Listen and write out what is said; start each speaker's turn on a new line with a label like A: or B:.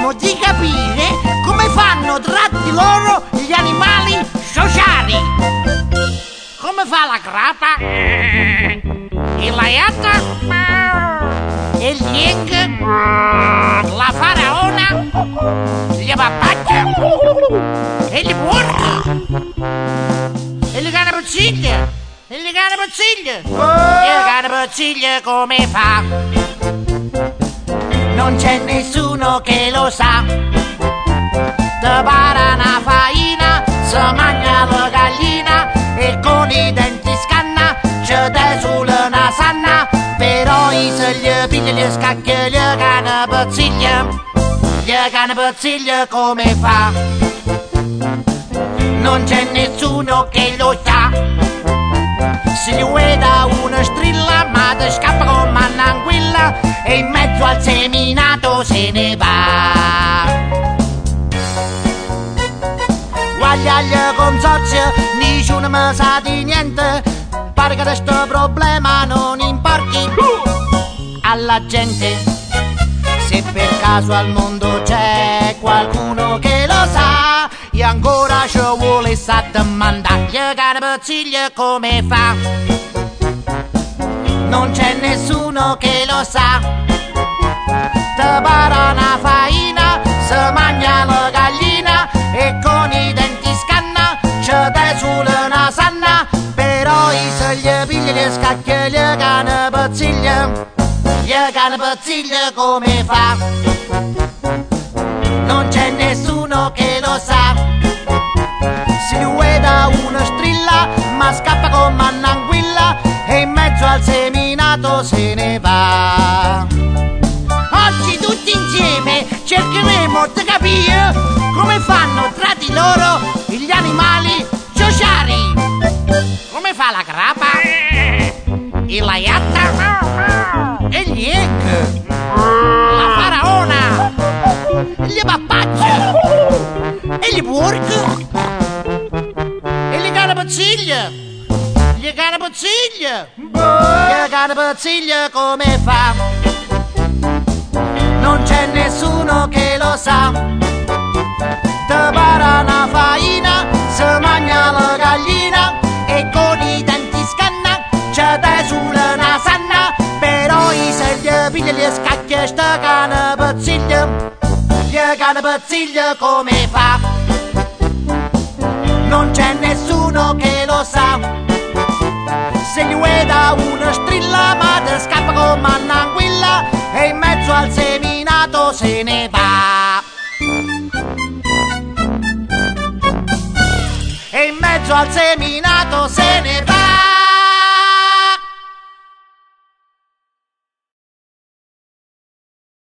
A: cercheremo di capire come fanno tra di loro gli animali sociali. Come fa la grapa, il laiata, il ying, la faraona, gli papaccia, e gli porchi, e le canapociglie. E le canapociglie come fa? Non c'è nessuno che lo sa. Te para una faina, se mangia la gallina e con i denti scanna, c'è te sulla nasanna. Però se gli piglia gli scacchia le canapociglie come fa? Non c'è nessuno che lo sa. Si gli veda una strilla, ma te scappa come un'anguilla e in mezzo al seminato se ne va. Guaglia agli consorzi, nessuno mi sa di niente, pare che questo problema non importi alla gente. Se per caso al mondo c'è qualcuno che lo sa, e ancora ci vuole sa domandare gli canapociglie come fa? Non c'è nessuno che lo sa. Te para una faina, se mangia la gallina e con i denti scanna, c'è te sulla nasanna. Però se gli piglia gli scacchia gli canapociglie come fa? Non c'è nessuno che lo sa. Si veda una strilla, ma scappa come un'anguilla e in mezzo al seminato se ne va. Oggi tutti insieme cercheremo di capire come fanno tra di loro gli animali sociali. Come fa la grapa, il laiata, e gli egg, la faraona, gli papaccia, e gli porchi, e le canapociglie. Gli canapociglie come fa? Non c'è nessuno che lo sa. Te para una faina, se mangia la gallina e con i denti scanna, c'è te sulla nasanna. Però se gli piglia gli scacchia sta canapociglie come fa? Non c'è nessuno che lo sa. Se gli veda una strilla, ma te scappa come un'anguilla e in mezzo al seminato se ne va. E in mezzo al seminato se ne va.